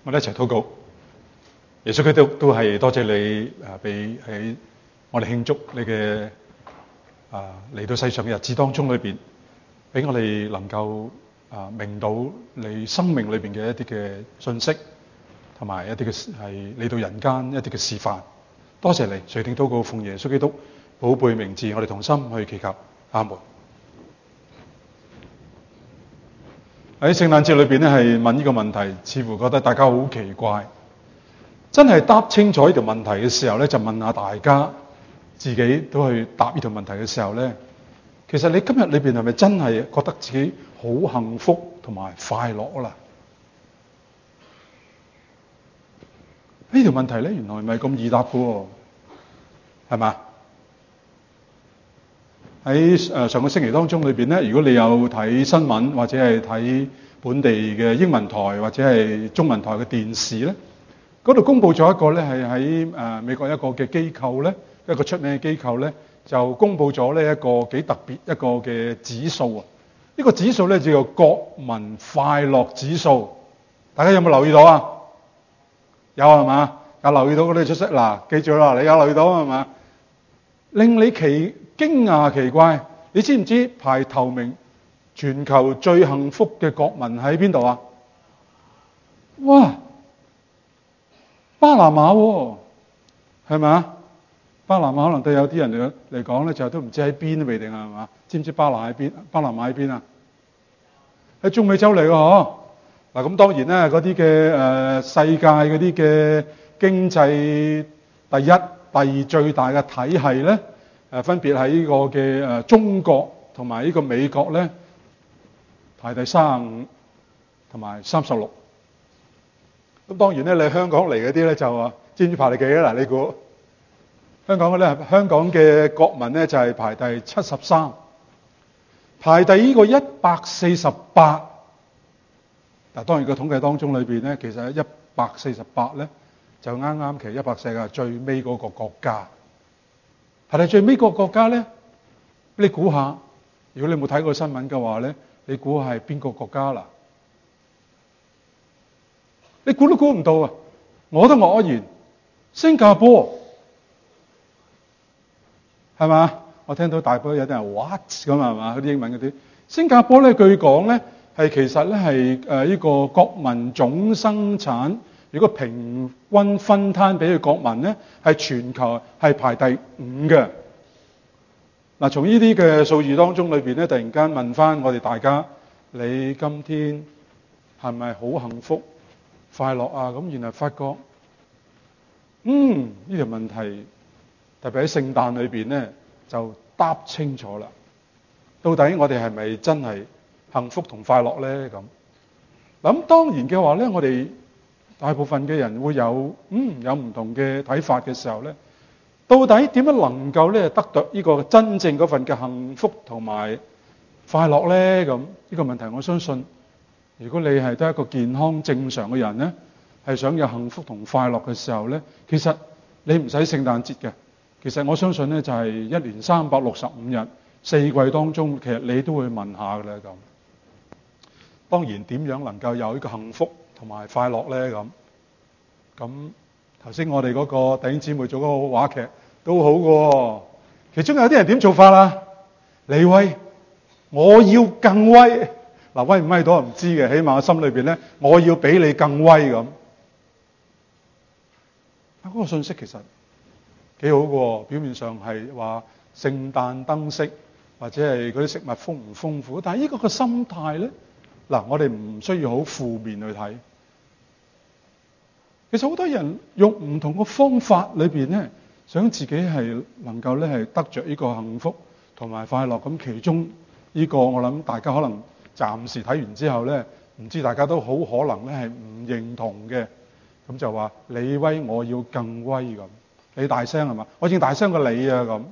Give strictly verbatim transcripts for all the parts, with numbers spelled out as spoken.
我哋一齊禱告。耶穌基督都係多謝你啊，俾喺我哋慶祝你嘅啊嚟到世上嘅日子當中裏邊，俾我哋能夠啊明到你生命裏邊嘅一啲嘅信息，同埋一啲嘅係嚟到人間一啲嘅示範。多謝你，垂聽禱告，奉耶穌基督寶貝名字，我哋同心去祈求，阿門。喺聖誕節裏邊咧，係問呢個問題，似乎覺得大家好奇怪。真係答清楚呢條問題嘅時候咧，就問下大家自己都去答呢條問題嘅時候咧，其實你今日裏邊係咪真係覺得自己好幸福同埋快樂啦？呢條問題咧，原來唔係咁易答嘅喎，係嘛？喺誒上個星期當中裏邊咧，如果你有睇新聞或者係睇本地嘅英文台或者係中文台嘅電視咧，嗰度公佈咗一個咧係喺誒美國一個嘅機構咧，一個出名嘅機構咧，就公佈咗呢一個幾特別一個嘅指數啊！呢個指數咧叫做國民快樂指數，大家有冇留意到啊？有係嘛？有留意到嗰啲出色嗱，記住啦，你有留意到係嘛？令你奇驚訝奇怪，你知唔知排頭名全球最幸福嘅國民喺邊度啊？哇！巴拿馬喎，係咪啊？巴拿馬可能對有啲人嚟嚟講咧，就都唔知喺邊都未定係嘛？知唔知巴拿喺邊？巴拿馬喺邊啊？喺中美洲嚟嘅嗬。嗱咁當然咧，嗰啲嘅誒世界嗰啲嘅經濟第一、第二最大嘅體系咧，誒分別喺呢個嘅誒中國同埋呢個美國咧，排第三十五同埋三十六。咁當然咧，你香港嚟嗰啲咧就話，知唔知排第幾啊？嗱，你估香港嘅咧，香港嘅國民咧就係排第七十三，排第呢個一百四十八。嗱，當然個統計當中裏邊咧，其實一百四十八咧就啱啱其實一百四十最尾嗰個國家。排第最尾個國家咧，你估下？如果你冇睇過新聞嘅話咧，你估係邊個國家啦？你估都估唔到啊！我都愕然，新加坡係嘛？我聽到大部分有啲人 what 咁係嘛？嗰啲英文嗰啲，新加坡咧據講咧係其實咧係誒呢個國民總生產，如果平均分攤俾佢國民咧，係全球係排第五嘅。嗱，從呢啲嘅數字當中裏邊咧，突然間問翻我哋大家，你今天係咪好幸福？快樂啊！咁原來發覺，嗯，呢條問題特別喺聖誕裏邊咧，就答清楚啦。到底我哋係咪真係幸福同快樂咧？咁嗱，咁當然嘅話咧，我哋大部分嘅人會有嗯有唔同嘅睇法嘅時候咧，到底點樣能夠咧得到呢個真正嗰份嘅幸福同埋快樂咧？咁呢個問題，我相信。如果你係得一個健康正常嘅人咧，係想有幸福同快樂嘅時候咧，其實你唔使聖誕節嘅。其實我相信咧，就係一年三百六十五日四季當中，其實你都會問下㗎啦咁。當然點樣能夠有呢個幸福同埋快樂咧？咁咁頭先我哋嗰個弟兄姊妹做嗰個話劇都好嘅，其中有啲人點做法啊？李威，我要更威。嗱，威唔威到我唔知嘅，起碼我心裏邊咧，我要比你更威咁。啊，嗰個信息其實幾好嘅，表面上係話聖誕燈飾或者係嗰啲食物豐唔豐富，但係呢個個心態咧，嗱，我哋唔需要好負面去睇。其實好多人用唔同嘅方法裏邊咧，想自己係能夠咧係得着呢個幸福同埋快樂。咁其中呢個我諗大家可能。暫時睇完之後咧，唔知大家都好可能咧係唔認同嘅，咁就話你威我要更威咁，你大聲係嘛？我正大聲過你啊咁，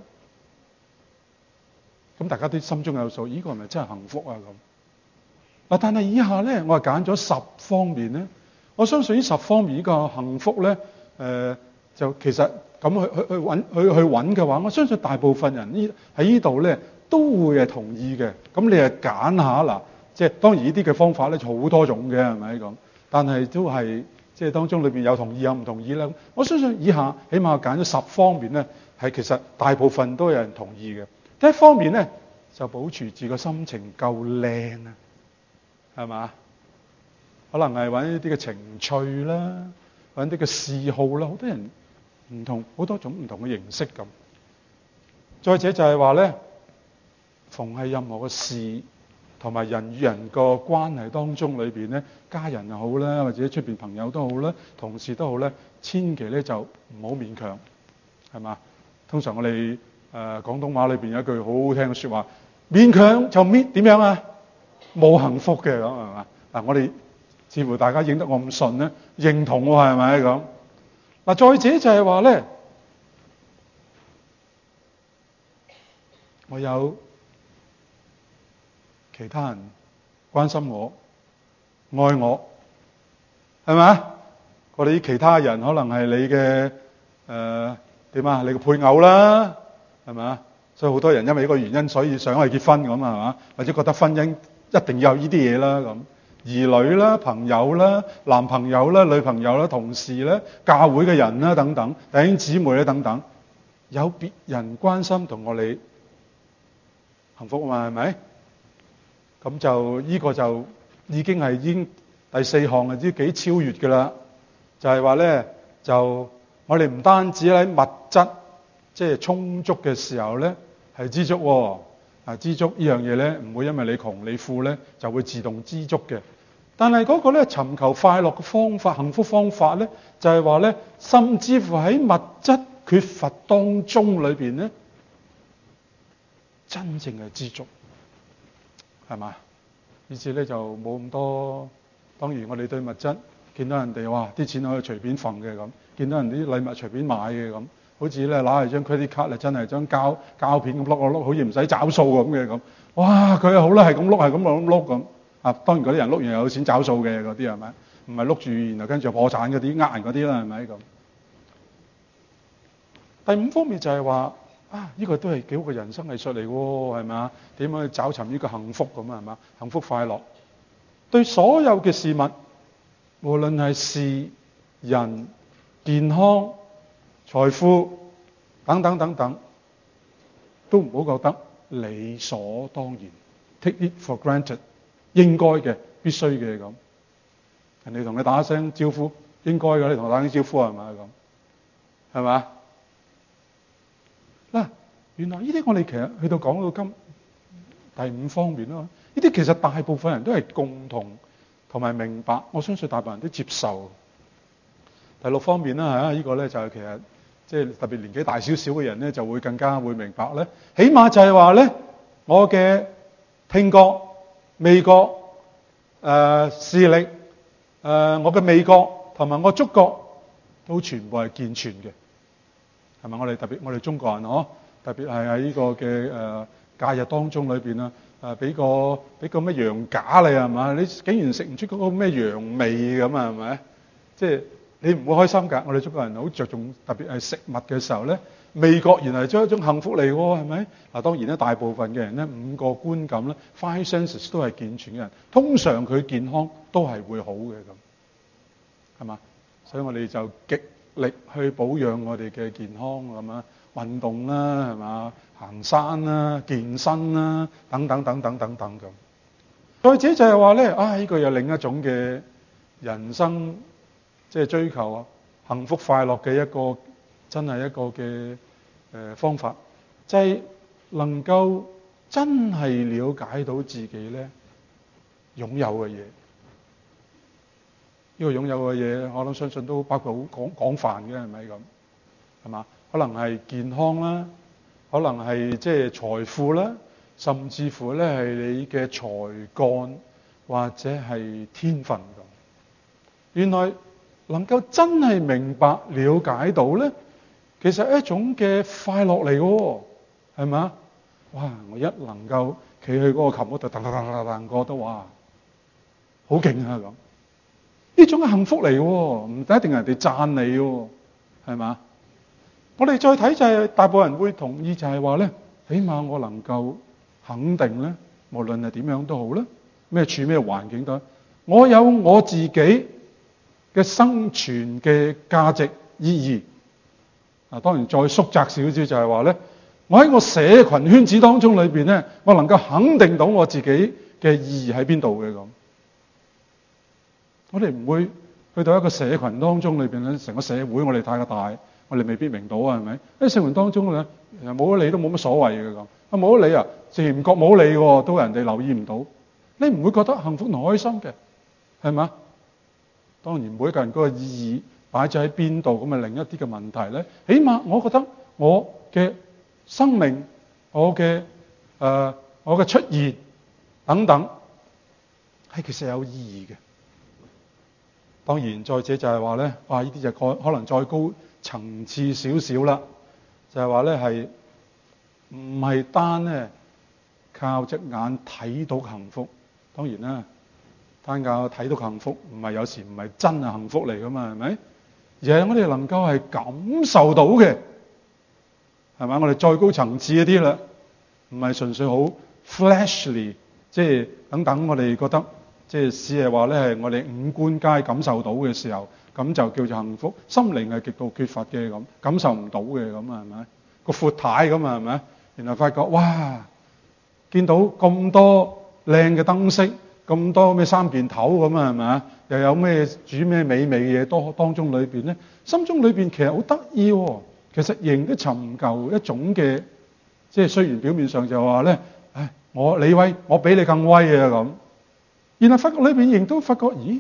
咁大家都心中有數，呢個係咪真係幸福啊咁？嗱，但係以下咧，我係揀咗十方面咧，我相信呢十方面呢個幸福咧，誒、呃、就其實咁去去去揾去去揾嘅話，我相信大部分人呢喺呢度咧都會係同意嘅。咁你係揀下嗱。即係當然呢啲嘅方法咧，好多種嘅係咪咁？但係都係即係當中裏邊有同意有唔同意啦。我相信以下起碼揀咗十方面咧，係其實大部分都有人同意嘅。第一方面咧，就保持住個心情夠靚啊，係嘛？可能係揾一啲嘅情趣啦，揾啲嘅嗜好啦，好多人唔同好多種唔同嘅形式咁。再者就係話咧，逢係任何嘅事同埋人與人個關係當中裏邊咧，家人又好啦，或者出邊朋友都好啦，同事都好咧，千祈咧就唔好勉強，係嘛？通常我哋誒、呃、廣東話裏邊有一句好好聽嘅説話，勉強就搣點樣啊？冇幸福嘅咁係嘛？嗱，我哋似乎大家認得我咁順咧，認同喎係咪咁？嗱，再者就係話咧，我有其他人關心我、愛我，係咪？我哋啲其他人可能係你嘅誒點啊？你嘅配偶啦，係咪？所以好多人因為呢個原因，所以想去結婚咁係嘛？或者覺得婚姻一定要有呢啲嘢啦咁，兒女啦、朋友啦、男朋友啦、女朋友啦、同事啦、教會嘅人啦等等、弟兄姊妹啦等等，有別人關心同我哋幸福啊嘛，係咪？咁就呢個就已經係已經第四項係知幾超越㗎啦，就係話咧，就我哋唔單止喺物質即係充足嘅時候咧係知足喎，啊知足呢樣嘢咧唔會因為你窮你富咧就會自動知足嘅，但係嗰個咧尋求快樂嘅方法、幸福方法咧就係話咧，甚至乎喺物質缺乏當中裏邊咧，真正係知足。係嘛？以至咧就冇咁多。當然我哋對物質見到人哋哇啲錢可以隨便揈嘅咁，見到人啲禮物隨便買嘅咁，好似咧攞嚟張 credit card 咧真係張膠膠片咁碌啊碌，好似唔使找數咁嘅咁。哇！佢又好啦，係咁碌，係咁碌碌咁。啊，當然嗰啲人碌完又有錢找數嘅嗰啲係咪？唔係碌住然後跟住破產嗰啲呃人嗰啲啦係咪咁？第五方面就係話。啊！呢、這個都係幾好嘅人生藝術嚟喎，係咪？點樣去找尋呢個幸福咁啊？係嘛？幸福快樂對所有嘅事物，無論係事、人、健康、財富等等等等，都唔好覺得理所當然 ，take it for granted， 應該嘅、必須嘅咁。人哋同你打一聲招呼，應該嘅，你同我打聲招呼係咪咁？係嘛？嗱，原來呢啲我哋其實去到講到今第五方面咯，呢啲其實大部分人都係共同同埋明白，我相信大部分人都接受。第六方面啦嚇，呢個咧就係其實即係特別年紀大少少嘅人咧，就會更加會明白咧。起碼就係話咧，我嘅聽覺、味覺、誒視力、誒我嘅味覺同埋我觸覺都全部係健全嘅。係咪？我哋特別我哋中國人嗬，特別係喺呢個嘅誒假日當中裏邊啊，誒俾個俾個咩羊架你係嘛？你竟然食唔出嗰個咩羊味咁啊？係咪？即係你唔會開心㗎。我哋中國人好着重，特別係食物嘅時候咧，味覺原來係一種幸福嚟喎，係咪？嗱，當然咧，大部分嘅人咧，五個觀感咧 ，five senses 都係健全嘅人，通常佢健康都係會好嘅咁，係嘛？所以我哋就極力去保養我哋嘅健康咁啊，運動啦，係嘛，行山啦、健身啦，等等等等等等咁。再者就係話咧，啊呢個又另一種嘅人生，即係追求幸福快樂嘅一個真係一個嘅誒方法，就係能夠真係了解到自己咧擁有嘅嘢。呢個擁有嘅嘢，我諗相信都包括好廣廣泛嘅，係咪咁？係嘛？可能係健康啦，可能係即係財富啦，甚至乎咧係你嘅才幹或者係天分咁。原來能夠真係明白了解到咧，其實係一種嘅快樂嚟嘅，係嘛？哇！我一能夠企去嗰個琴嗰度，噔噔噔噔噔，覺得哇，好勁啊咁。呢種係幸福嚟嘅，唔一定係人哋讚你嘅，係嘛？我哋再睇就係大部分人會同意就係話咧，起碼我能夠肯定咧，無論係點樣都好啦，咩處咩環境都好，我有我自己嘅生存嘅價值意義。啊，當然再縮窄少少就係話咧，我喺我社群圈子當中裏邊咧，我能夠肯定到我自己嘅意義喺邊度嘅咁。我哋唔會去到一個社群當中裏邊咧，成個社會我哋太過大，我哋未必明到啊，係咪？喺社群當中咧，冇咗你都冇乜所謂嘅咁。啊，冇咗你啊，自然唔覺冇你喎，都人哋留意唔到，你唔會覺得幸福同開心嘅，係嘛？當然每一個人嗰個意義擺咗喺邊度，咁啊另一啲嘅問題咧。起碼我覺得我嘅生命、我嘅誒、呃、我嘅出現等等係其實有意義嘅。當然再者就係話咧，哇！呢啲就可可能再高層次少少啦，就係話咧係唔係單咧靠隻眼睇到幸福？當然啦，單靠睇到幸福唔係有時唔係真係幸福嚟噶嘛，係咪？而係我哋能夠係感受到嘅，係咪？我哋再高層次一啲啦，唔係純粹好 flashly， 即係等等我哋覺得。即係只係話咧，係我哋五官皆感受到嘅時候，咁就叫做幸福。心靈係極度缺乏嘅咁，感受唔到嘅咁啊，係咪？個闊太咁啊，係咪？然後發覺哇，見到咁多靚嘅燈飾，咁多咩三件頭咁啊，係咪？又有咩煮咩美味嘅嘢多當中裏邊咧，心中裏邊其實好得意喎。其實仍都尋求一種嘅，即係雖然表面上就話咧，唉，我你威，我比你更威啊咁。然後發覺裏邊亦都發覺，咦？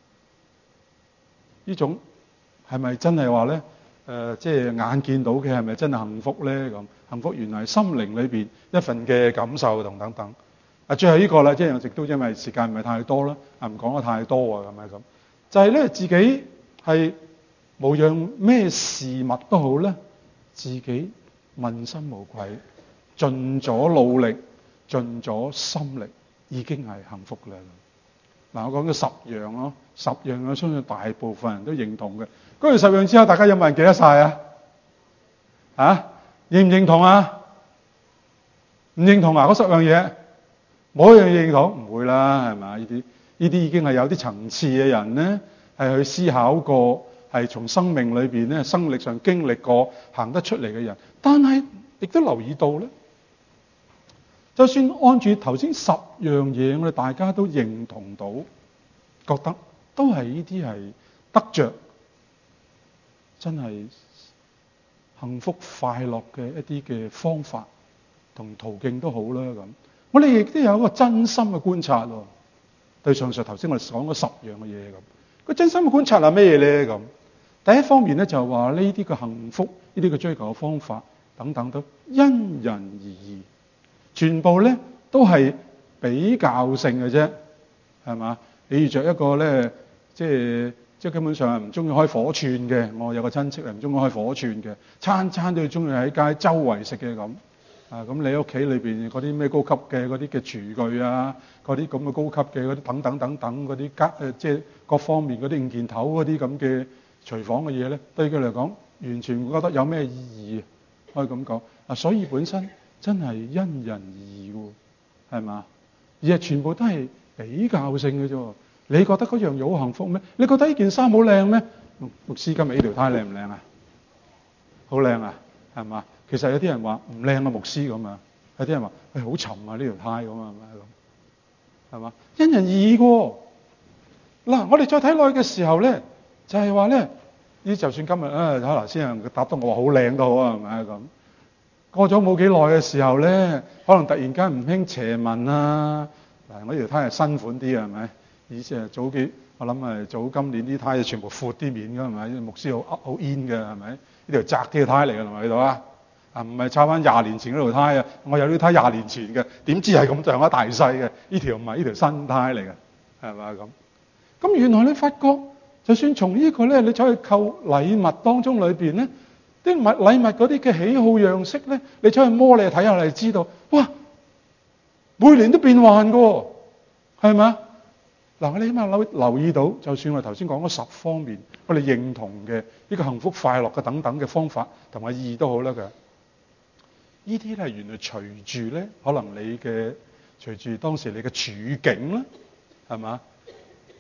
呢種係咪真係話咧？誒、呃，即係眼見到嘅係咪真係幸福咧？咁幸福原來係心靈裏邊一份嘅感受同等等。啊，最後呢個啦，即係亦都因為時間唔係太多啦，啊唔講得太多啊，咁咪咁。就係、是、咧，自己係無樣咩事物都好咧，自己問心無愧，盡咗努力，盡咗心力，已經係幸福啦。嗱，我講咗十樣咯，十樣我相信大部分人都認同嘅。講完十樣之後，大家有冇人記得晒啊？啊，認唔認同啊？唔認同啊？嗰十樣嘢，冇一樣認同，唔會啦，係咪？呢啲呢啲已經係有啲層次嘅人咧，係去思考過，係從生命裏邊咧，生歷上經歷過，行得出嚟嘅人。但係亦都留意到咧。就算按住頭先十樣嘢，我哋大家都認同到，覺得都係呢啲係得着真係幸福快樂嘅一啲嘅方法同途徑都好啦咁。我哋亦都有一個真心嘅觀察喎。對上述頭先我哋講嗰十樣嘅嘢咁，個真心嘅觀察係咩嘢咧咁？第一方面咧就係話呢啲嘅幸福，呢啲嘅追求嘅方法等等都因人而異。全部咧都係比較性嘅啫，係嘛？你遇着一個咧，即係即係根本上係唔中意開火串嘅。我有個親戚係唔中意開火串嘅，餐餐都要中意喺街周圍食嘅咁。啊，咁你屋企裏邊嗰啲咩高級嘅嗰啲嘅廚具啊，嗰啲咁嘅高級嘅嗰啲等等等等嗰啲家誒，即係各方面嗰啲五件頭嗰啲咁嘅廚房嘅嘢咧，對佢嚟講完全唔覺得有咩意義，可以咁講。啊，所以本身。真係因人而異喎，係嘛？而係全部都係比較性嘅啫。你覺得嗰樣嘢好幸福咩？你覺得呢件衫好靚咩？牧師今日呢條呔靚唔靚啊？好靚啊，係嘛？其實有啲人話唔靚啊，牧師咁啊。有啲人話誒好沉啊呢條呔咁啊，咁係嘛？因人而異喎。嗱，我哋再睇落去嘅時候咧，就係話咧，呢就算今日啊，可能先人答得我話好靚都好啊，係咪咁？過咗冇幾耐嘅時候咧，可能突然間唔興斜紋啊！嗱，我呢條呔係新款啲啊，係咪？以前係早幾，我諗係早今年啲呔就全部闊啲面㗎，係咪？牧師好好 in 嘅，係咪？呢條窄啲嘅呔嚟㗎，係咪喺度啊？啊，唔係抄翻廿年前嗰條呔啊！我有呢條呔廿年前嘅，點知係咁上下大細嘅？呢條唔係呢條新呔嚟嘅，係咪咁？咁原來你發覺，就算從呢個咧，你走去購禮物當中裏邊咧。啲物禮物嗰啲嘅喜好樣式咧，你出去摸你睇下，你就知道，哇！每年都變幻嘅，係咪啊？嗱，我哋起碼留留意到，就算我頭先講嗰十方面，我哋認同嘅呢個幸福快樂嘅等等嘅方法同埋意義都好啦嘅。呢啲咧原來隨住咧，可能你嘅隨住當時你嘅處境啦，係嘛？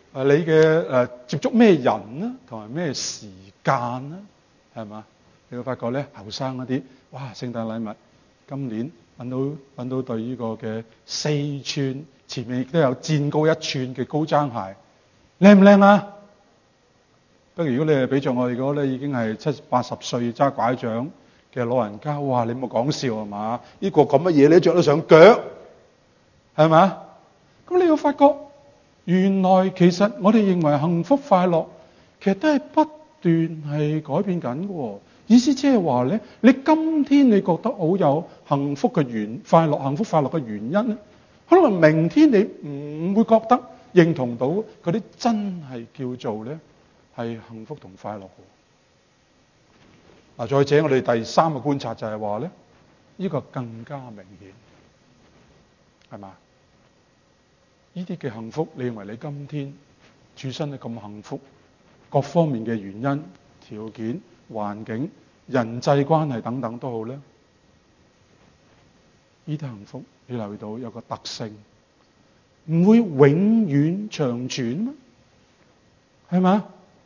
誒你嘅誒接觸咩人啦，同埋咩時間啦，係嘛？你會發覺咧，後生嗰啲，哇！聖誕禮物今年揾到揾到對呢個嘅四寸，前面亦都有墊高一寸嘅高踭鞋，靚唔靚啊？不過如果你係比著我哋嗰個咧，已經係七八十歲揸拐杖嘅老人家，哇！你冇講笑係嘛？呢個咁嘅嘢你都著得上腳，係嘛？咁你會發覺，原來其實我哋認為幸福快樂，其實都係不斷係改變緊嘅。意思即係話咧，你今天你覺得好有幸福嘅原快樂、幸福快樂嘅原因咧，可能明天你唔會覺得認同到嗰啲真係叫做咧係幸福同快樂嘅。嗱，再者我哋第三個觀察就係話咧，呢個更加明顯，係嘛？呢啲嘅幸福，你認為你今天處身係咁幸福，各方面嘅原因、條件、環境、人際關係等等都好咧，呢啲幸福你留意到有個特性，唔會永遠長存咩？係嘛？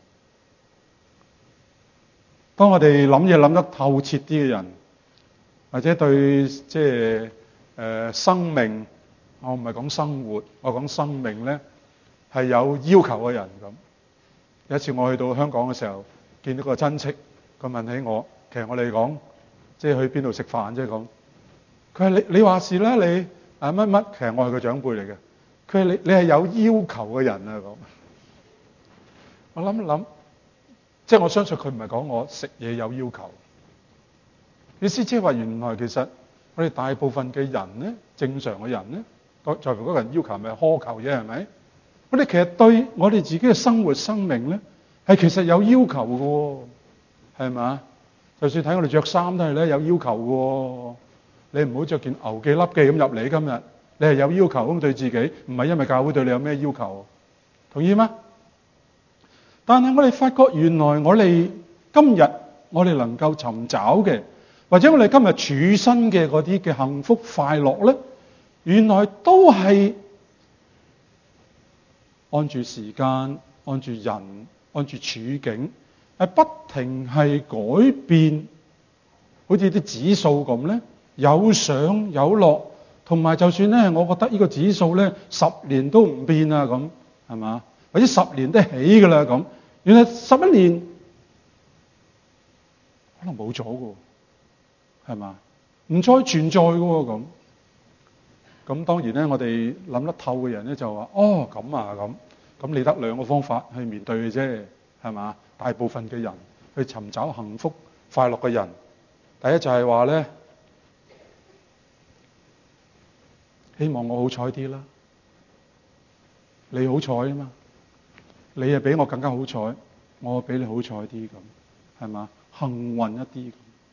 當我哋諗嘢諗得透徹啲嘅人，或者對即係誒生命，我唔係講生活，我講生命咧係有要求嘅人咁。有一次我去到香港嘅時候，見到個親戚，佢問起我，其實我哋講即係去邊度食飯啫咁。佢話你你話事啦，你啊乜乜，其實我係個長輩嚟嘅。佢話你你係有要求嘅人啊咁。我諗一諗。即係我相信佢唔係講我食嘢有要求，意思即係話原來其實我哋大部分嘅人咧，正常嘅人咧，在乎嗰個人要求係咪苛求啫？係咪？我哋其實對我哋自己嘅生活生命咧，係其實有要求嘅，係嘛？就算睇我哋着衫都係咧有要求嘅。你唔好着件牛記笠記咁入嚟今日，你係有要求咁對自己，唔係因為教會對你有咩要求，同意嗎？但係我哋發覺，原來我哋今日我哋能夠尋找嘅，或者我哋今日處身嘅嗰啲嘅幸福快樂咧，原來都係按住時間、按住人、按住處境，係不停係改變，好似啲指數咁咧，有上有落，同埋就算咧，我覺得呢個指數咧十年都唔變啊，咁係嘛？或者十年都起㗎啦咁，原來十一年可能冇咗㗎，係嘛？唔再存在㗎喎咁。咁當然咧，我哋諗得透嘅人咧就話：哦咁啊咁，咁你得兩個方法去面對嘅啫，係嘛？大部分嘅人去尋找幸福快樂嘅人，第一就係話咧，希望我好彩啲啦，你好彩啊嘛。你係比我更加好彩，我比你好彩啲咁，係嘛？幸運一啲咁。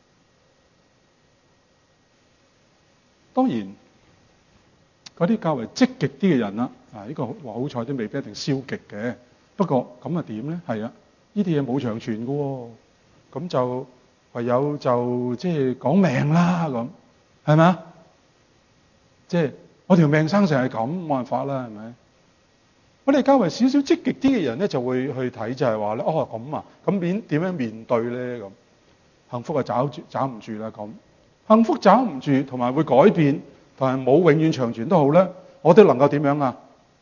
當然，嗰啲較為積極啲嘅人啦，啊呢個話好彩都未必一定消極嘅。不過咁啊點咧？係啊，呢啲嘢冇長存㗎喎，咁就唯有就即係講命啦咁，係咪啊？即係我條命生成係咁，冇辦法啦，係咪？我哋較為少少積極啲嘅人咧，就會去睇就係話咧，哦咁啊，咁面點樣面對咧咁？幸福啊找住找唔住啦咁，幸福找唔住，同埋會改變，同埋冇永遠長存都好咧，我哋能夠點樣啊？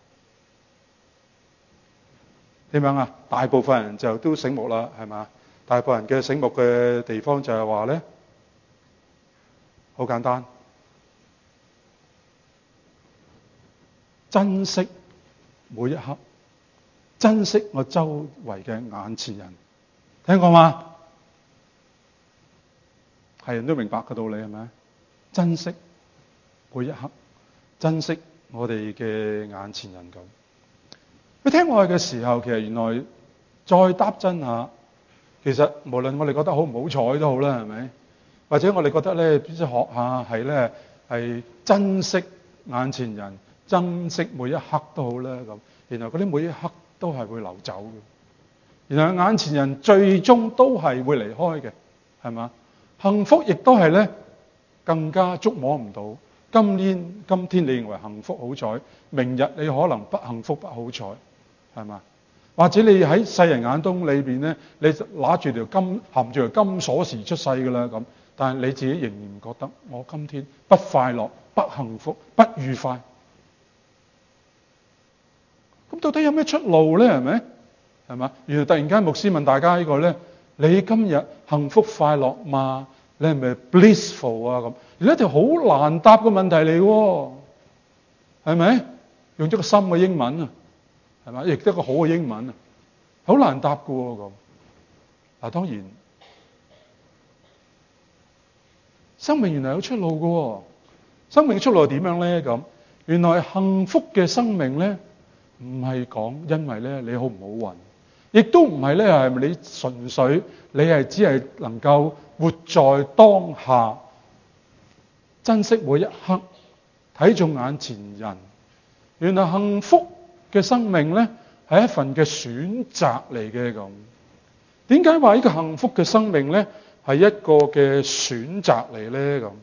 點樣啊？大部分人就都醒目啦，係嘛？大部分人嘅醒目嘅地方就係話咧，好簡單，珍惜每一刻，珍惜我周圍嘅眼前人，聽過嗎？係人都明白個道理係咪？珍惜每一刻，珍惜我哋嘅眼前人咁。佢聽我哋嘅時候，其實原來再搭真下，其實無論我哋覺得好唔好彩都好啦，係咪？或者我哋覺得咧，必須學下係咧係珍惜眼前人。珍惜每一刻都好啦，咁然後嗰啲每一刻都係會流走嘅，然後眼前人最終都係會離開嘅，係嘛？幸福亦都係咧更加捉摸唔到。今天今天你認為幸福好彩，明日你可能不幸福不好彩， 係嘛？或者你喺世人眼中裏邊咧，你拿住條金含住條金鎖匙出世㗎啦咁，但係你自己仍然覺得我今天不快樂、不幸福、不愉快。咁到底有咩出路咧？係咪？係嘛？原來突然間牧師問大家呢個咧，你今日幸福快樂嘛？你係咪 blissful 啊？咁，而家一條好難答嘅問題嚟喎，係咪？用咗個深嘅英文啊，係嘛？亦都一個好嘅英文啊，好難答嘅喎咁。嗱，當然，生命原來有出路嘅喎。生命嘅出路係點樣咧？咁，原來幸福嘅生命咧，唔係講因為咧你好唔好運，亦都唔係咧係咪你純粹你係只係能夠活在當下，珍惜每一刻，睇重眼前人。原來幸福嘅生命咧係一份嘅選擇嚟嘅咁。點解話呢個幸福嘅生命咧係一個嘅選擇嚟咧咁？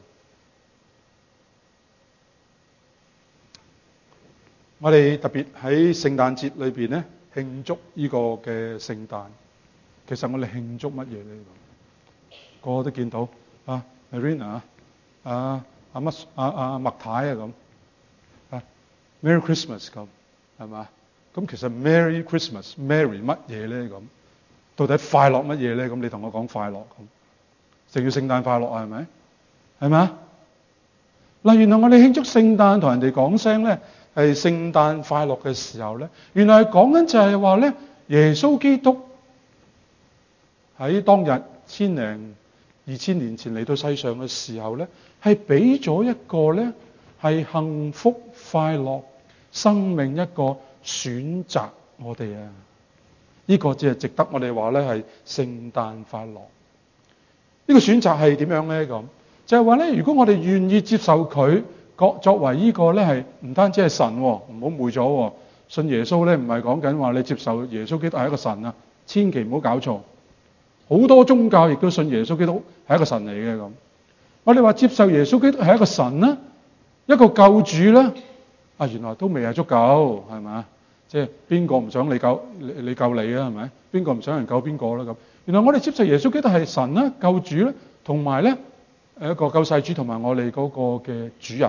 我哋特別喺聖誕節裏邊咧慶祝呢個嘅聖誕。其實我哋慶祝乜嘢咧？個個都見到啊 ，Marina 啊，啊阿乜啊啊麥太啊咁啊 ，Merry Christmas 咁係嘛？咁其實 Merry Christmas，Merry 乜嘢咧咁？到底快樂乜嘢咧？咁你同我講快樂咁，成叫聖誕快樂啊？係咪？係嘛？嗱，原來我哋慶祝聖誕同人哋講聲咧係聖誕快樂嘅時候咧，原來係講緊就係話咧，耶穌基督喺當日千零二千年前嚟到世上嘅時候咧，係俾咗一個咧係幸福快樂生命一個選擇我哋啊！呢個只係值得我哋話咧係聖誕快樂。呢個選擇係點樣咧？咁就係話咧，如果我哋願意接受佢作作為呢個咧係唔單止係神，唔好誤會咗。信耶穌咧唔係講緊話你接受耶穌基督係一個神啊，千祈唔好搞錯。好多宗教亦都信耶穌基督係一個神嚟嘅咁。我哋話接受耶穌基督係一個神啦，一個救主啦，啊原來都未係足夠，係咪？即係邊個唔想你救你你救你啊？係咪？邊個唔想人救邊個咧？咁原來我哋接受耶穌基督係神啦、救主咧，同埋咧誒一個救世主同埋我哋嗰個嘅主人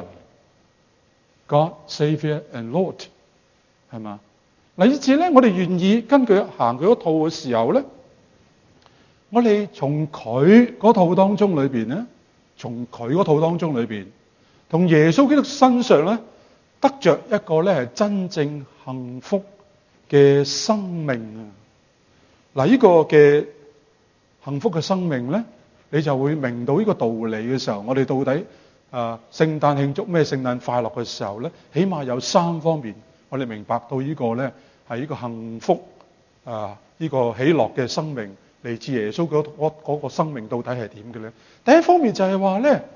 God Savior and Lord 係嘛？嗱，以至咧我哋願意跟佢行佢嗰套嘅時候咧，我哋從佢嗰套當中裏邊咧，從佢嗰套當中裏邊，同耶穌基督身上咧，得着一個咧係真正幸福嘅生命啊！嗱，呢個嘅幸福嘅生命咧，你就會明到呢個道理嘅時候，我哋到底啊聖誕慶祝咩聖誕快樂嘅時候咧，起碼有三方面，我哋明白到呢個咧係呢個幸福啊呢個喜樂嘅生命嚟自耶穌嗰嗰嗰個生命到底係點嘅咧？第一方面就係話咧，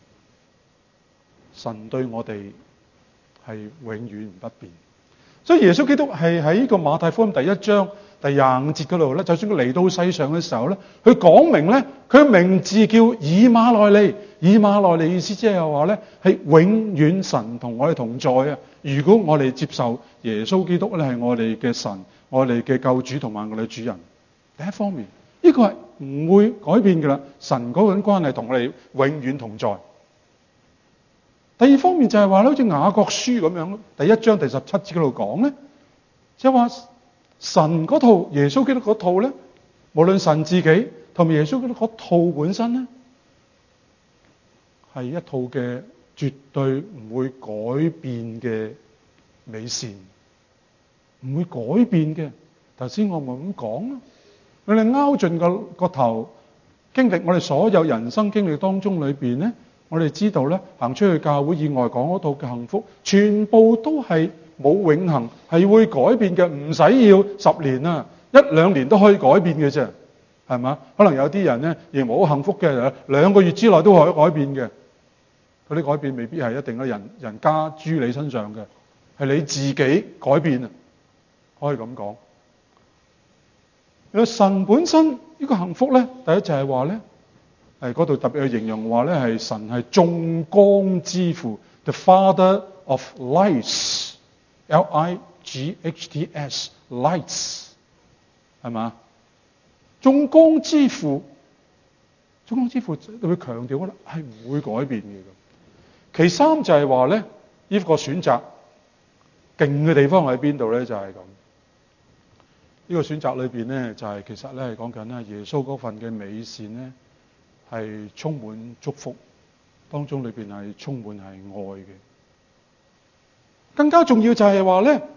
神對我哋係永遠不變，所以耶穌基督係喺呢個馬太福音第一章第廿五節嗰度咧，就算佢嚟到世上嘅時候咧，佢講明咧，佢嘅名字叫以馬內利。以馬內利意思即係話咧，係永遠神同我哋同在啊！如果我哋接受耶穌基督咧係我哋嘅神、我哋嘅救主同埋我哋主人，第一方面呢個係唔會改變㗎啦。神嗰種關係同我哋永遠同在。第二方面就係話咧，好似雅各書咁樣，第一章第十七節嗰度講咧，即係話神嗰套耶穌基督嗰套咧，無論神自己同埋耶穌基督嗰套本身咧，係一套嘅絕對唔會改變嘅美善，唔會改變嘅。頭先我咪咁講咯，我哋拗盡個個頭，經歷我哋所有人生經歷當中裏邊咧。我哋知道咧，行出去教會以外講嗰套嘅幸福，全部都係冇永恆，係會改變嘅，唔使要十年啊，一兩年都可以改變嘅啫，係嘛？可能有啲人咧認為好幸福嘅，兩個月之內都可以改變嘅，嗰啲改變未必係一定嘅人人加諸你身上嘅，係你自己改變啊，可以咁講。神本身呢個幸福咧，第一就係話咧。係嗰度特別去形容話咧，係神係眾光之父 ，the Father of Lights，L I G H T S lights 係嘛？眾光之父，眾光之父會強調我覺得係唔會改變嘅。其三就係話咧，呢、呢個選擇勁嘅地方喺邊度咧？就係、是、咁。呢、呢個選擇裏邊咧，就係、是、其實咧係講緊咧耶穌嗰份嘅美善咧，係充滿祝福，當中裏邊係充滿係愛嘅。更加重要就係話咧，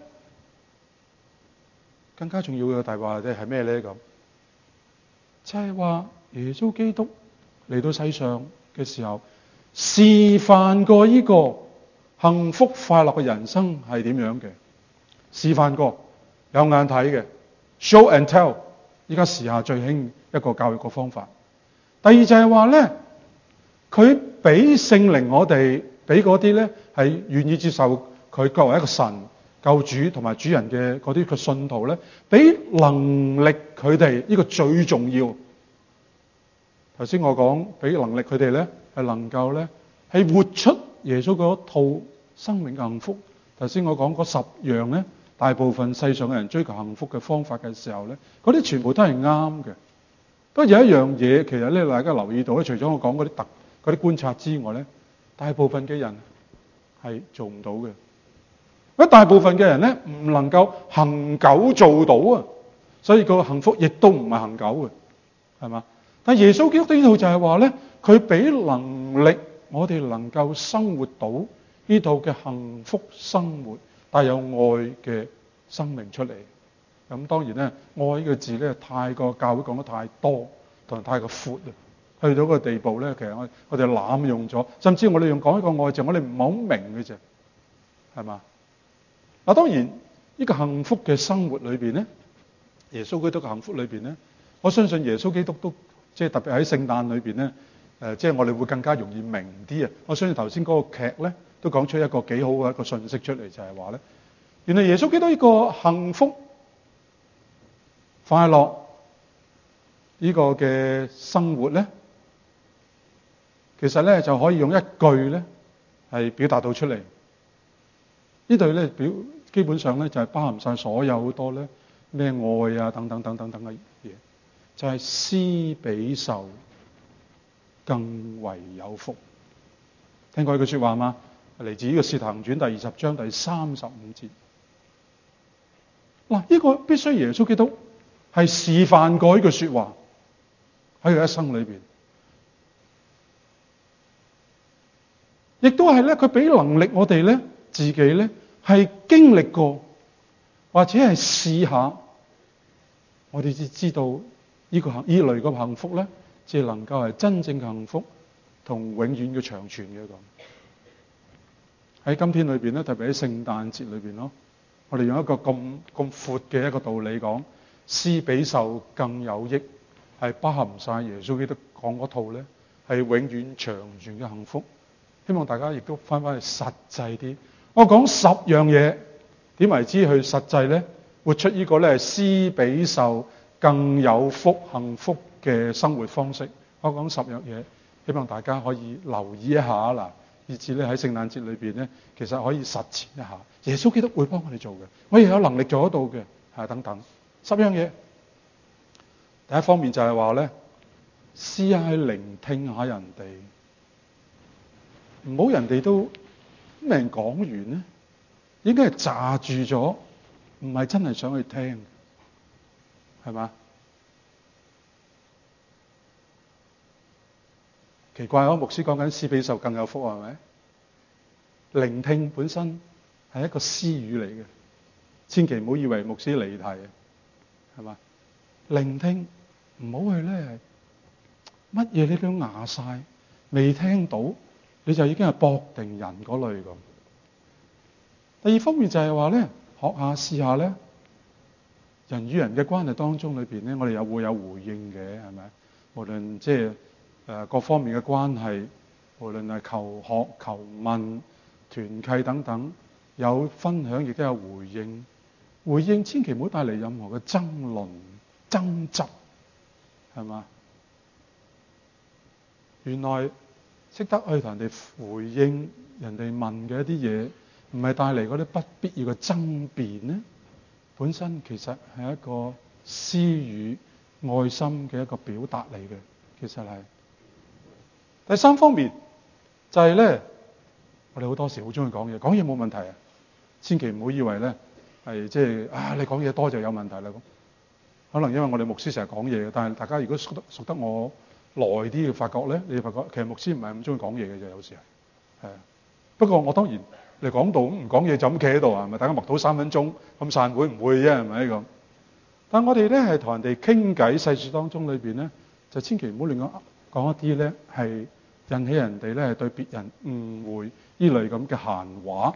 更加重要嘅大話咧係咩咧？咁就係話耶穌基督嚟到世上嘅時候，示範過呢個幸福快樂嘅人生係點樣嘅？示範過，有眼睇嘅 show and tell， 依家時下最興一個教育嘅方法。第二就係話咧，佢俾聖靈我哋，俾嗰啲咧係願意接受佢作為一個神救主同埋主人嘅嗰啲嘅信徒咧，俾能力佢哋，呢個最重要。頭先我講俾能力佢哋咧，係能夠咧係活出耶穌嗰套生命嘅幸福。頭先我講嗰十樣咧，大部分世上嘅人追求幸福嘅方法嘅時候咧，嗰啲全部都係啱嘅。不過有一樣嘢，其實咧大家留意到咧，除咗我講嗰啲特嗰啲觀察之外咧，大部分嘅人係做唔到嘅。一大部分嘅人咧唔能夠恆久做到啊，所以個幸福亦都唔係恆久嘅，係嘛？但耶穌基督呢度就係話咧，佢俾能力我哋能夠生活到呢度嘅幸福生活，帶有愛嘅生命出嚟。咁當然咧，愛呢個字咧太過教會講得太多，同埋太過闊啊，去到個地步咧，其實我我哋濫用咗，甚至我哋用講一個愛字，我哋唔係好明嘅啫，係嘛？嗱，當然呢個幸福嘅生活裏邊咧，耶穌基督嘅幸福裏邊咧，我相信耶穌基督都即係特別喺聖誕裏邊咧，誒，即係我哋會更加容易明啲啊！我相信頭先嗰個劇咧都講出一個幾好嘅一個信息出嚟，就係話咧，原來耶穌基督呢個幸福、快樂呢個嘅生活咧，其實咧就可以用一句咧係表達到出嚟。呢度咧表基本上咧就係包含晒所有好多咧咩愛啊等等等等等嘅嘢，就係施比受更為有福。聽過呢句說話嗎？嚟自呢個《使徒行傳》第二十章第三十五節。嗱，呢個必須耶穌基督係示範過呢句說話喺佢一生裏邊，亦都係咧佢俾能力我哋咧自己咧係經歷過或者係試下，我哋先知道呢個幸呢類嘅幸福咧，只能夠係真正嘅幸福同永遠嘅長存嘅。咁喺今天裏邊咧，特別喺聖誕節裏邊咯，我哋用一個咁咁闊嘅一個道理講，施比受更有益，係包含晒耶穌基督講嗰套咧，係永遠長存嘅幸福。希望大家亦都翻翻去實際啲。我講十樣嘢，點為之去實際咧？活出呢個咧係施比受更有福幸福嘅生活方式。我講十樣嘢，希望大家可以留意一下啦。以至咧喺聖誕節裏邊咧，其實可以實踐一下。耶穌基督會幫我哋做嘅，我亦有能力做得到嘅，係等等十樣嘢。第一方面就係話咧，試下去聆聽下人哋，唔好人哋都咩人講完咧，應該係揸住咗，唔係真係想去聽，係嘛？奇怪，我牧師講緊施比受更有福，係咪？聆聽本身係一個私語嚟嘅，千祈唔好以為牧師離題，係嘛？聆聽唔好去咧，乜嘢你都牙晒，未聽到你就已經係駁定人嗰類咁。第二方面就係話咧，學下試下咧，人與人嘅關係當中裏邊咧，我哋有會有回應嘅，係咪？無論即係。誒各方面嘅關係，無論係求學、求問、團契等等，有分享亦都有回應。回應千祈唔好帶嚟任何嘅爭論、爭執，係嘛？原來識得去同人哋回應人哋問嘅一啲嘢， 唔係帶嚟嗰啲不必要嘅爭辯咧，本身其實係一個施予愛心嘅一個表達嚟嘅。其實係第三方面就係咧，我哋好多時好中意講嘢，講嘢冇問題啊，千祈唔好以為咧係即係啊你講嘢多就有問題啦咁。可能因為我哋牧師成日講嘢嘅，但係大家如果熟得熟得我耐啲嘅，發覺咧，你會發覺其實牧師唔係咁中意講嘢嘅啫，有時係係啊。不過我當然你講道唔講嘢就咁企喺度啊，係咪大家默禱三分鐘咁散會唔會啫？係咪咁？但我哋咧係同人哋傾偈，細節當中裏邊咧，就千祈唔好亂講講一啲咧係引起人哋咧係對別人誤會呢類咁嘅閒話。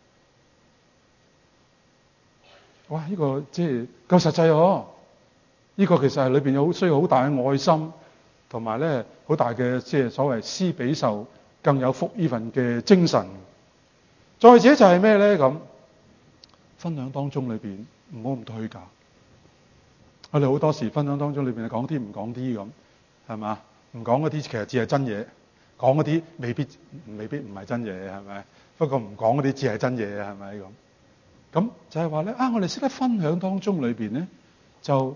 哇！呢個即係夠實際喎。呢個其實係裏邊有好需要好大嘅愛心，同埋咧好大嘅即係所謂施比受更有福呢份嘅精神。再者就係咩咧咁？分享當中裏邊唔好咁虛假。我哋好多時分享當中裏邊係講啲唔講啲咁，係嘛？唔講嗰啲其實只係真嘢，講嗰啲未必未必唔係真嘢，係咪？不過唔講嗰啲只係真嘢，係咪咁？咁就係話咧啊！我哋識得分享當中裏邊咧就。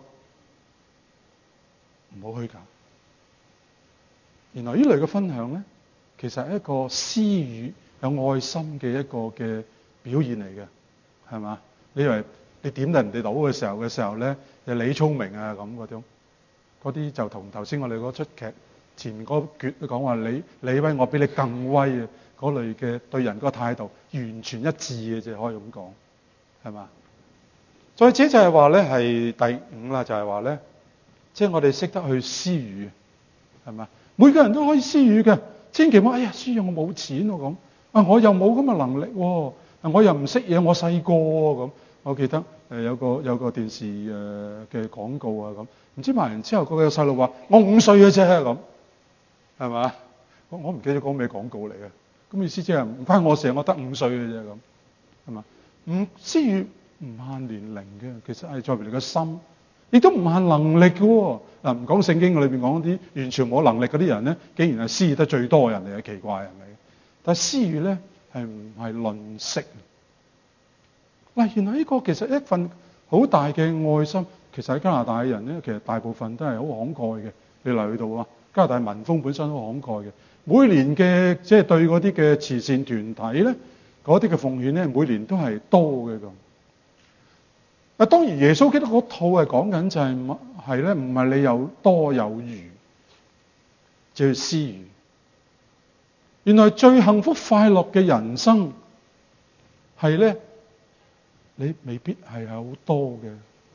唔好虛假。原來呢類嘅分享咧，其實係一個施予有愛心嘅一個嘅表現嚟嘅，係嘛？你以為你點人哋到嘅時候嘅時候咧，就你聰明啊咁嗰種，嗰啲就同頭先我哋嗰出劇前面嗰橛都講話你你威我比你更威啊嗰類嘅對人嗰個態度完全一致嘅啫，可以咁講，係嘛？再者就係話咧係第五啦，就係話咧。即係我哋識得去施予，係嘛？每個人都可以施予嘅，千祈唔好哎呀施予我冇錢喎咁，啊我又冇咁嘅能力喎，啊我又唔識嘢，我細個咁。我記得誒、呃、有個有個電視誒嘅、呃、廣告啊咁，唔知賣完之後嗰個細路話我五歲嘅啫咁，係嘛？我我唔記得講咩廣告嚟嘅，咁意思即係唔關我事，我得五歲嘅啫咁，係嘛？唔施予唔限年齡嘅，其實係在乎你嘅心。亦都唔限能力嘅喎，嗱唔講聖經裏邊講啲完全冇能力嗰啲人咧，竟然係施予得最多嘅人嚟，係奇怪係咪？但係施予咧係唔係吝嗇？嗱，原來呢個其實一份好大嘅愛心。其實喺加拿大嘅人咧，其實大部分都係好慷慨嘅。你嚟去到啊，加拿大民風本身好慷慨嘅，每年嘅即係對嗰啲嘅慈善團體咧，嗰啲嘅奉獻咧，每年都係多嘅咁。啊，當然耶穌基督嗰套係講緊就係係咧，唔係你有多有餘，就去施予。原來最幸福快樂嘅人生係咧，你未必係好多嘅，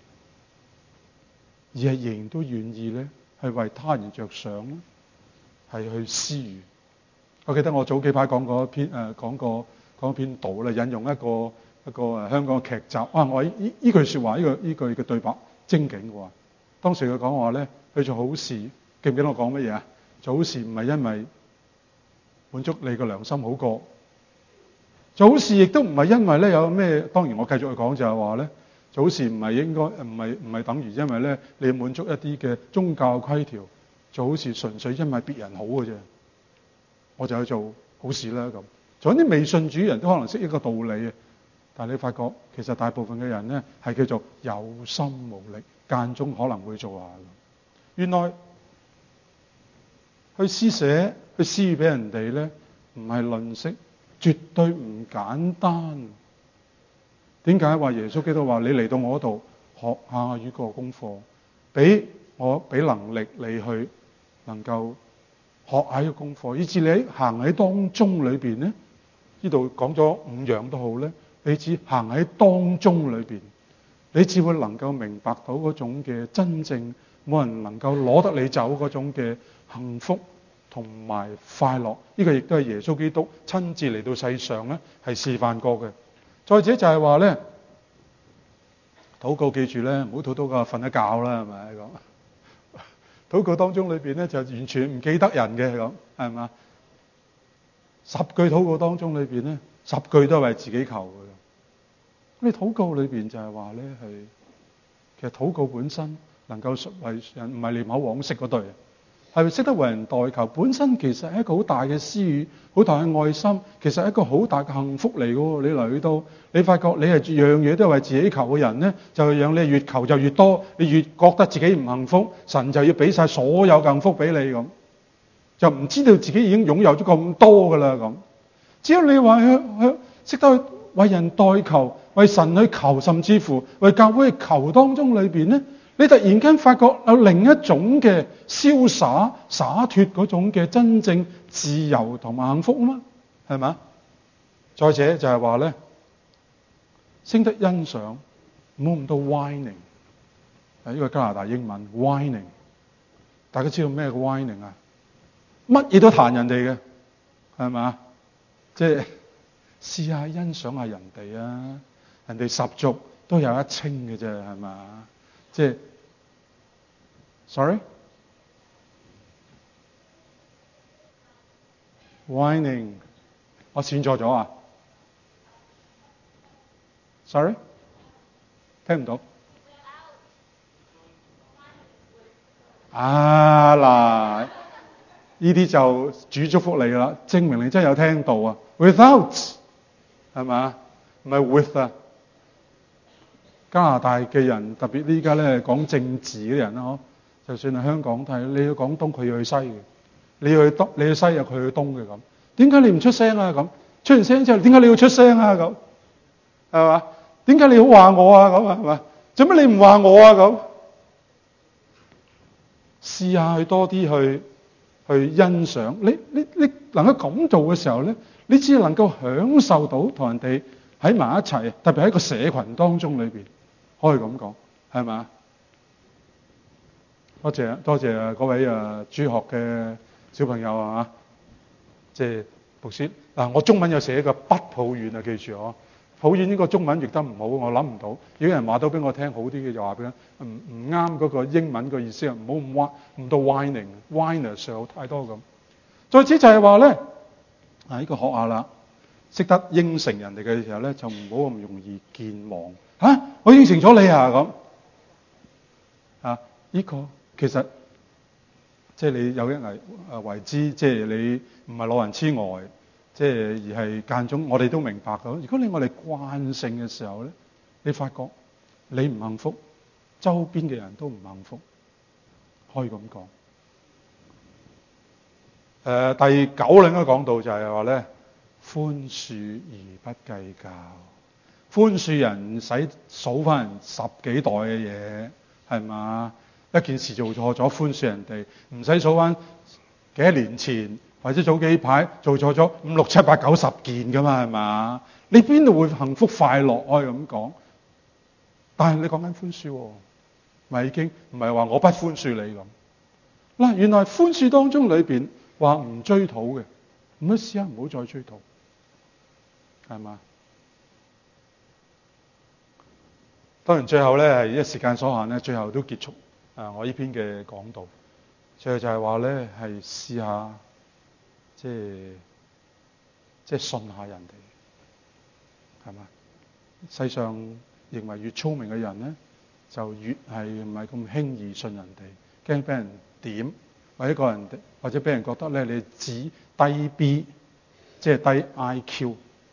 而係仍然都願意咧，係為他人着想，係去施予。我記得我早幾排講過一篇誒、呃、講過講一篇道咧，引用一個。一個誒香港嘅劇集啊！我呢呢句説話，呢、這個呢句嘅對白精警嘅喎。當時佢講話咧，去做好事，記唔記得我講乜嘢啊？做好事唔係因為滿足你個良心好過，做好事亦都唔係因為咧有咩。當然我繼續去講就係話咧，做好事唔係應該唔係唔係等於因為咧你滿足一啲嘅宗教規條，做好事純粹因為別人好嘅啫。我就去做好事啦咁。仲有啲未信主人都可能識一個道理嘅。但係你發覺其實大部分嘅人咧係叫做有心無力，間中可能會做下。原來去施捨、去施予俾人哋咧，唔係吝嗇，絕對唔簡單。點解話耶穌基督話你嚟到我嗰度學下呢個功課，俾我俾能力你去能夠學下呢個功課，以至你行喺當中裏邊咧，呢度講咗五樣都好咧。你只行喺當中裏邊，你只會能夠明白到嗰種嘅真正冇人能夠攞得你走嗰種嘅幸福同埋快樂。呢個亦都係耶穌基督親自嚟到世上咧，係示範過嘅。再者就係話咧，禱告記住咧，唔好禱禱個瞓一覺啦，係咪咁？禱告當中裏邊咧就完全唔記得人嘅咁，係嘛？十句禱告當中裏邊咧，十句都係為自己求嘅。咁你禱告裏邊就係話咧，係其實禱告本身能夠為人唔係念口往昔嗰對， 係咪識得為人代求？本身其實係一個好大嘅私語，好大嘅愛心，其實係一個好大嘅幸福嚟嘅喎。你嚟到，你發覺你係樣嘢都係為自己求嘅人咧，就讓你越求就越多，你越覺得自己唔幸福，神就要俾晒所有幸福俾你咁，就唔知道自己已經擁有咗咁多㗎啦咁。只要你話去去識得去為人代求，為神去求，甚至乎為教會去求當中裏邊咧，你突然間發覺有另一種嘅瀟灑灑脫嗰種嘅真正自由同埋幸福啊嘛，係咪？再者就係話咧，識得欣賞，唔好咁多 whining。係呢個加拿大英文 whining， 大家知道咩叫 whining 啊？乜嘢都彈人哋嘅，係咪？即係試下欣賞下人哋啊，人哋十足都有一清嘅啫，係咪？即係 sorry whining， 我選錯咗啊 sorry 聽唔到啊。嗱，呢啲就主祝福你啦，證明你真係有聽到啊。Without 係嘛，唔係 with 啊。加拿大嘅人特別呢家咧講政治嘅人啦，嗬，就算係香港睇，你去廣東佢要去西嘅，你要去東你去西又佢去東嘅咁。點解你唔出聲啊？咁出完聲之後，點解你要出聲啊？咁係嘛？點解你好話我啊？咁係嘛？做乜你唔話我啊？咁試下去多啲去去欣賞，你你你能夠咁做嘅時候咧，你只係能夠享受到同人哋喺埋一齊，特別喺個社群當中裏邊。可以咁講，係嘛？多謝多謝啊！嗰位啊，主學嘅小朋友啊，即係牧師嗱，我中文有寫個不抱怨啊，記住哦。抱怨呢個中文譯得唔好，我諗唔到。如果有人話到俾我聽好啲嘅，就話俾佢唔唔啱嗰個英文個意思啊，唔好咁歪，唔到 whining，whiner 有太多咁。再者就係話咧，啊呢個學下啦，識得應承人哋嘅時候咧，就唔好咁容易健忘。嚇、啊！我應承咗你啊咁啊！呢、這個其實即係你有一危誒為之，即係你唔係老人痴呆，即係而係間中我哋都明白到。如果你我哋慣性嘅時候咧，你發覺你唔幸福，周邊嘅人都唔幸福，可以咁講。誒、呃、第九另一個講道就係話咧，寬恕而不計較。寬恕人唔使數翻人十幾代嘅嘢，係嘛？一件事做錯咗，寬恕人哋唔使數翻幾多年前或者早幾排做錯咗五六七八九十件噶嘛，係嘛？你邊度會幸福快樂可以咁講？但係你講緊寬恕，咪已經唔係話我不寬恕你咁嗱。原來寬恕當中裏邊話唔追討嘅，唔好試下唔好再追討，係嘛？當然最後咧係因為時間所限咧，最後都結束啊！我呢篇嘅講道，最後就係話咧係試下，即係即係信下人哋，係嘛？世上認為越聰明嘅人咧，就越係唔係咁輕易信人哋，驚俾人點，或者個人或者俾人覺得咧你只低 B， 即係低 I Q。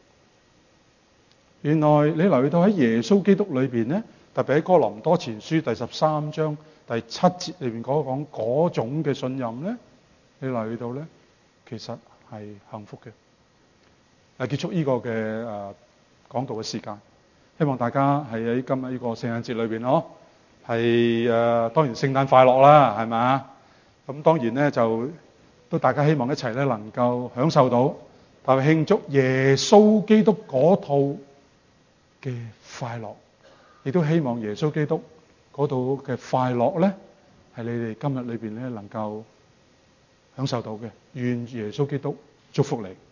原來你留意到喺耶穌基督裏邊咧，特別喺哥林多前書第十三章第七節裏邊講講嗰種嘅信任咧，你留意到咧，其實係幸福嘅。誒，結束呢個嘅誒講道嘅時間，希望大家係喺今日呢個聖誕節裏邊咯，係誒、呃、當然聖誕快樂啦，係咪？咁當然咧就都大家希望一齊咧能夠享受到，同埋慶祝耶穌基督嗰套嘅快樂，亦都希望耶穌基督嗰度嘅快樂咧，係你哋今日裏邊咧能夠享受到嘅。願耶穌基督祝福你。